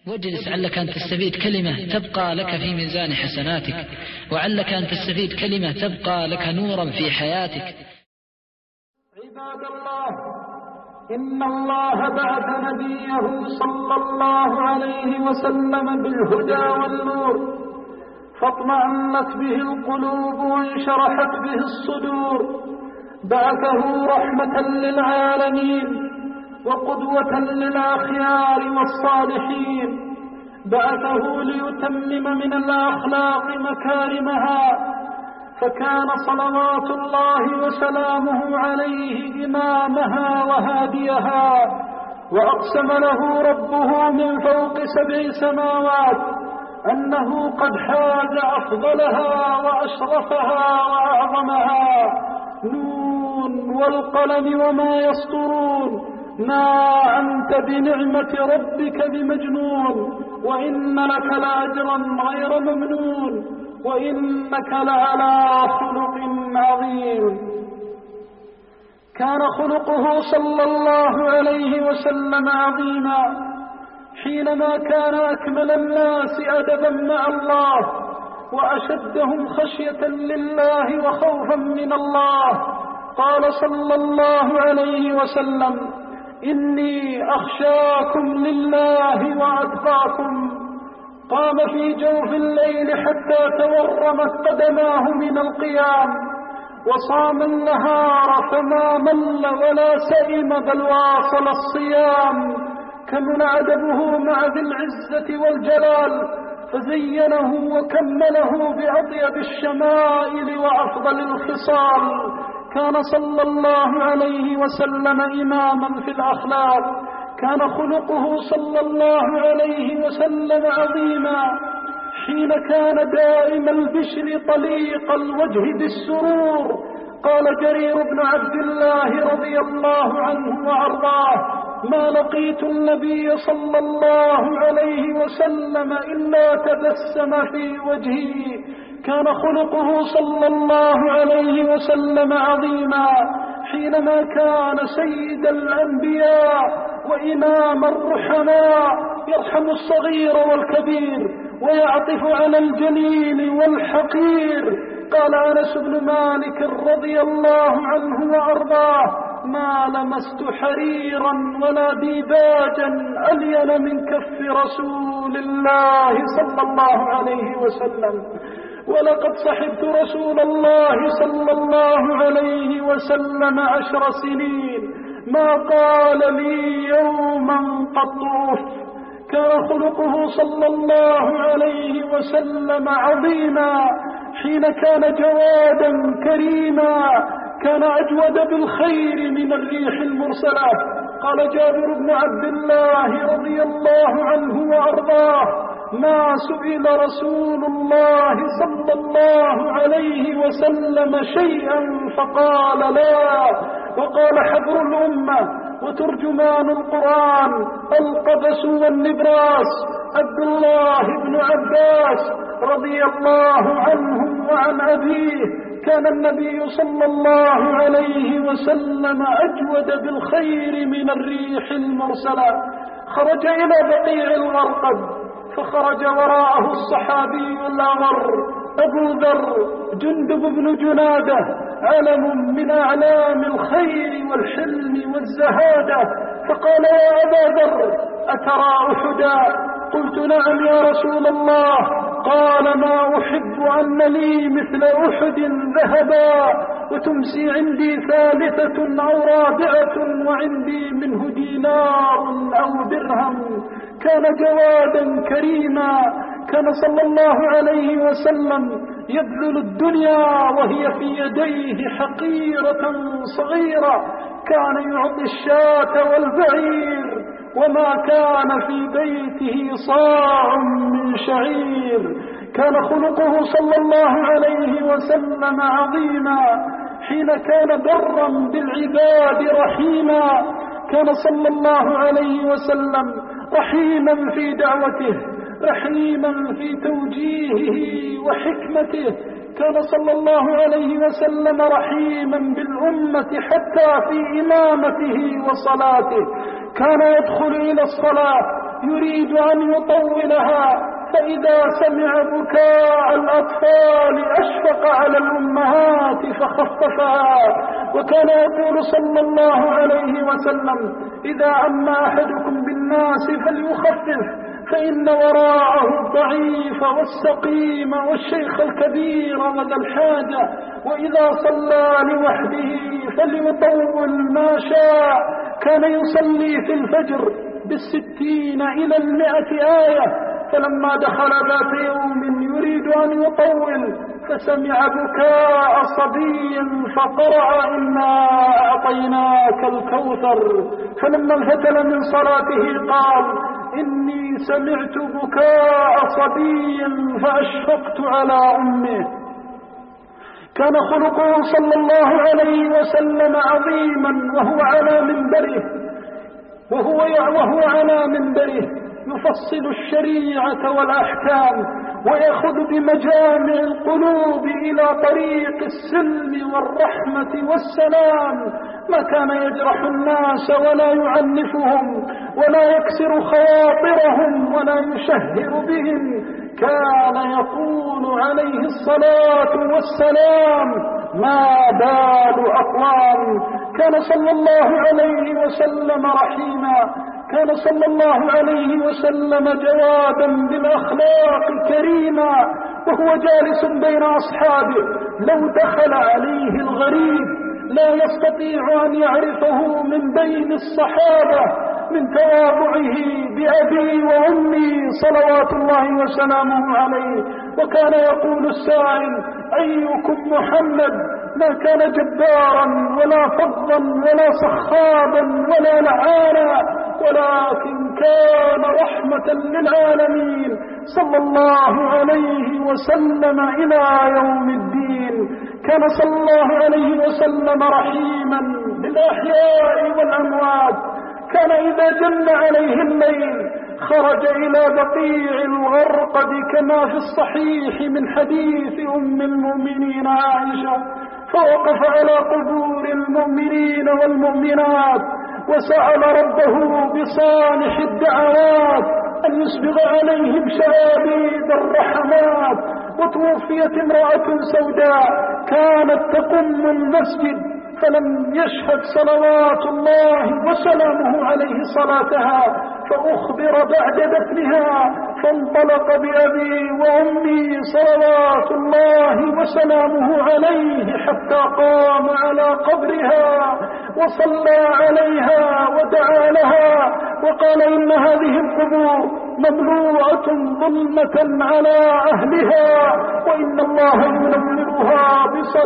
واجلس علك أن تستفيد كلمة تبقى لك في ميزان حسناتك، وعلك أن تستفيد كلمة تبقى لك نورا في حياتك. عباد الله، إن الله بعث نبيه صلى الله عليه وسلم بالهدى والنور، فاطمأنت به القلوب وانشرحت به الصدور. بعثه رحمة للعالمين وقدوة للأخيار والصالحين. بعثه ليتمم من الأخلاق مكارمها، فكان صلوات الله وسلامه عليه إمامها وهاديها. وأقسم له ربه من فوق 7 سماوات أنه قد حاز أفضلها وأشرفها وأعظمها. نون والقلم وما يسطرون، ما أنت بنعمة ربك بمجنون، وإن لك لأجرا غير ممنون، وإنك لعلى خلق عظيم. كان خلقه صلى الله عليه وسلم عظيما حينما كان أكمل الناس أدبا مع الله، وأشدهم خشية لله وخوفا من الله. قال صلى الله عليه وسلم: إني أخشاكم لله وأتقاكم. قام في جوف الليل حتى تورمت قدماه من القيام، وصام النهار فما مل ولا سئم بل واصل الصيام. كمل أدبه مع ذي العزة والجلال، فزينه وكمله بأطيب الشمائل وأفضل الخصال. كان صلى الله عليه وسلم إماما في الأخلاق. كان خلقه صلى الله عليه وسلم عظيما حين كان دائم البشر طليق الوجه بالسرور. قال جرير بن عبد الله رضي الله عنه وأرضاه: ما لقيت النبي صلى الله عليه وسلم إلا تبسم في وجهي. كان خلقه صلى الله عليه وسلم عظيما حينما كان سيد الأنبياء وإمام الرحماء، يرحم الصغير والكبير ويعطف على الجليل والحقير. قال أنس بن مالك رضي الله عنه وأرضاه: ما لمست حريرا ولا ديباجا ألين من كف رسول الله صلى الله عليه وسلم. ولقد صحبت رسول الله صلى الله عليه وسلم 10 سنين، ما قال لي يوما قط أف. كان خلقه صلى الله عليه وسلم عظيما حين كان جوادا كريما، كان أجود بالخير من الريح المرسلة. قال جابر بن عبد الله رضي الله عنه وأرضاه: ما سئل رسول الله صلى الله عليه وسلم شيئا فقال لا. وقال حبر الأمة وترجمان القرآن القبس والنبراس عبد الله بن عباس رضي الله عنه وعن أبيه: كان النبي صلى الله عليه وسلم أجود بالخير من الريح المرسلة. خرج إلى بقيع الغرقد، فخرج وراءه الصحابي الأغر أبو ذر جندب بن جنادة، علم من أعلام الخير والحلم والزهادة. فقال: يا أبا ذر، أترى أحدا؟ قلت: نعم يا رسول الله. قال: ما أحب أن لي مثل أحد ذهبا، وتمسي عندي 3 أو 4 وعندي منه دينار أو درهم. كان جوادا كريما. كان صلى الله عليه وسلم يبذل الدنيا وهي في يديه حقيرة صغيرة. كان يعطي الشاة والبعير، وما كان في بيته صاع من شعير. كان خلقه صلى الله عليه وسلم عظيما حين كان برا بالعباد رحيما. كان صلى الله عليه وسلم رحيما في دعوته، رحيما في توجيهه وحكمته. كان صلى الله عليه وسلم رحيما بالأمة حتى في إمامته وصلاته. كان يدخل إلى الصلاة يريد أن يطولها، فإذا سمع بكاء الأطفال أشفق على الأمهات فخففها. وكان يقول صلى الله عليه وسلم: إذا أما أحدكم بالناس فليخفف، فإن وراءه الضعيف والسقيم والشيخ الكبير وذا الحاجة، وإذا صلى لوحده فليطول ما شاء. كان يصلي في الفجر 60 إلى 100 آية، فلما دخل ذات يوم يريد أن يطول فسمع بكاء صبي فقرأ: إنا أعطيناك الكوثر. فلما انفتل من صلاته قال: إني سمعت بكاء صبي فأشفقت على أمه. كان خلقه صلى الله عليه وسلم عظيما وهو على منبره يفصل الشريعة والأحكام، ويأخذ بمجامع القلوب إلى طريق السلم والرحمة والسلام. ما كان يجرح الناس ولا يعنفهم ولا يكسر خواطرهم ولا يشهر بهم. كان يقول عليه الصلاة والسلام: ما بال أقوام. كان صلى الله عليه وسلم رحيما، كان صلى الله عليه وسلم جوادا بالأخلاق كريما، وهو جالس بين أصحابه لو دخل عليه الغريب لا يستطيع أن يعرفه من بين الصحابة من تواضعه بأبي وأمي صلوات الله وسلامه عليه. وكان يقول السائل: أيكم محمد؟ ما كان جبارا ولا فظا ولا صخابا ولا لعانا، ولكن كان رحمة للعالمين صلى الله عليه وسلم إلى يوم الدين. كان صلى الله عليه وسلم رحيما بالأحياء والأموات. كان إذا جن عليه الليل خرج إلى بقيع الغرقد كما في الصحيح من حديث أم المؤمنين عائشة، فوقف على قبور المؤمنين والمؤمنات وسأل ربه بصالح الدعوات أن يسبغ عليهم شوابيد الرحمات. وتوفيت امرأة سوداء كانت تقم المسجد فلم يشهد صلوات الله وسلامه عليه صلاتها، فأخبر بعد دفنها، فانطلق بأبي وأمي صلوات الله وسلامه عليه حتى قام على قبرها وصلى عليها ودعا لها وقال: إن هذه القبور مملوءة ظلمة على أهلها، وإن الله ينورها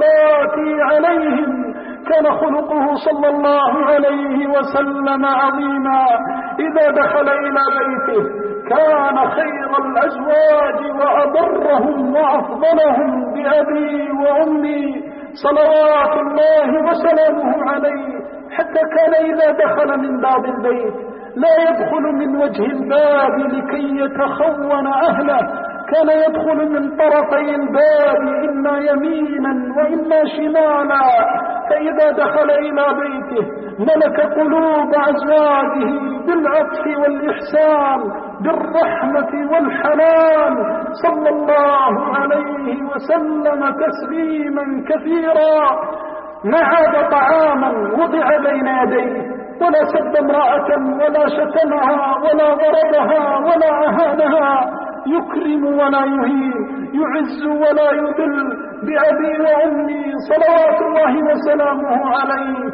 بصلاتي عليهم. كان خلقه صلى الله عليه وسلم عظيما. إذا دخل إلى بيته كان خير الأزواج وأبرهم وأفضلهم بأبي وأمي صلوات الله وسلامه عليه، حتى كان إذا دخل من باب البيت لا يدخل من وجه الباب لكي يتخون أهله، كان يدخل من طرفي الباب إما يمينا وإما شمالا. فإذا دخل إلى بيته ملك قلوب أزواجه بالعطف والإحسان بالرحمة والحنان صلى الله عليه وسلم تسليما كثيرا. ما عاد طعاما وضع بين يديه ولا سب امرأة ولا شتمها ولا ضربها ولا أهانها، يكرم ولا يهين، يعز ولا يذل بأبي وأمي صلوات الله وسلامه عليه.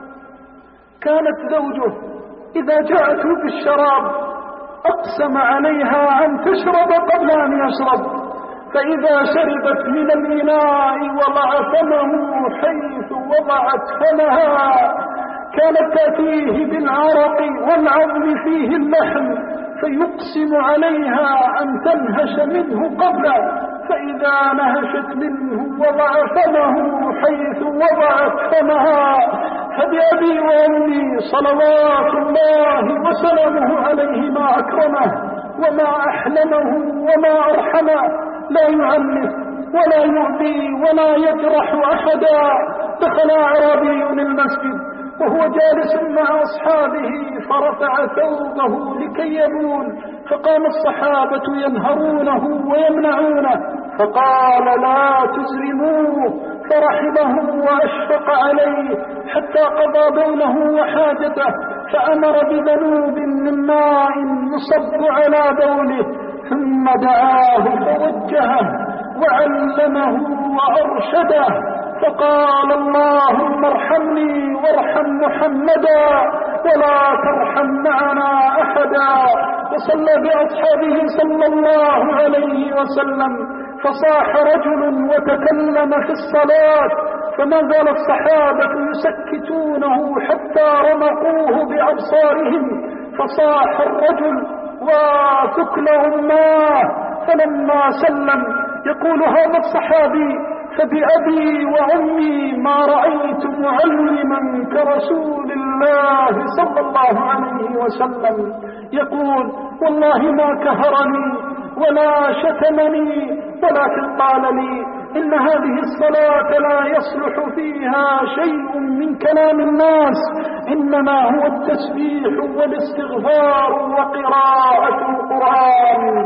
كانت زوجه إذا جاءته بالشراب أقسم عليها أن تشرب قبل أن يشرب، فإذا شربت من الإناء وضع فمه حيث وضعت فمها. كانت تأتيه بالعرق والعظم فيه اللحم فيقسم عليها أن تنهش منه قبله، فإذا نهشت منه وضع فمه حيث وضعت فمها. فبأبي وأمي صلوات الله وسلامه عليه ما أكرمه وما أحلمه وما أرحمه، لا يعنف ولا يؤذي ولا يجرح أحدا. دخل أعرابي المسجد وهو جالس مع أصحابه فرفع ثوبه لكي يبول، فقام الصحابة ينهرونه ويمنعونه، فقال لا تزرموه، فرحمه وأشفق عليه حتى قضى بوله وحاجته، فأمر بذنوب من ماء يصب على بوله، ثم دعاه فوجهه وعلمه وأرشده، فقال اللهم ارحمني وارحم محمدا ولا ترحم معنا أحدا. وصلى بأصحابه صلى الله عليه وسلم، فصاح رجل وتكلم في الصلاة، فما زال الصحابة يسكتونه حتى رمقوه بأبصارهم، فصاح الرجل وثكلهم ماه، فلما سلم يقول هذا الصحابي فبأبي وأمي ما رأيت معلما كرسول الله صلى الله عليه وسلم، يقول والله ما كهرني ولا شتمني، ولكن قال لي إن هذه الصلاة لا يصلح فيها شيء من كلام الناس، إنما هو التسبيح والاستغفار وقراءة القرآن.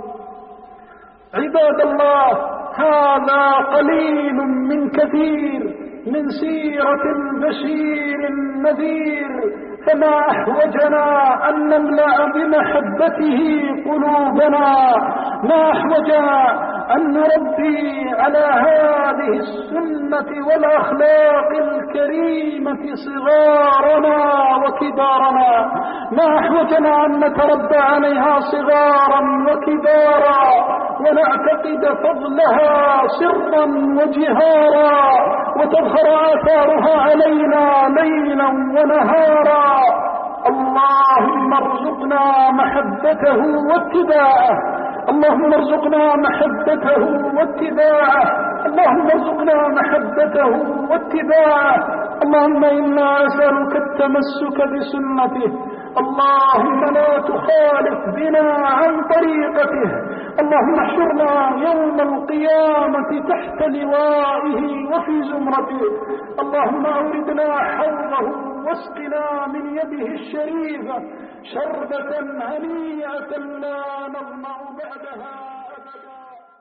عباد الله، هذا قليل من كثير من سيرة البشير النذير، فما أحوجنا أن نملأ بمحبته قلوبنا، ما أحوجنا أن نربي على هذه السنة والأخلاق الكريمة صغارنا وكبارنا، ما أحوجنا أن نتربى عليها صغارا وكبارا ونعتقد فضلها سرا وجهارا، وتظهر آثارها علينا ليلا ونهارا. اللهم ارزقنا محبته واتباعه، اللهم ارزقنا محبته واتباعه، اللهم ارزقنا محبته واتباعه. اللهم إنا أسألك التمسك بسنته، اللهم لا تخالف بنا عن طريقته، اللهم احشرنا يوم القيامة تحت لوائه وفي زمرته، اللهم أوردنا حوضه واسقنا من يده الشريفة شربة هنيئة لا نظمأ بعدها.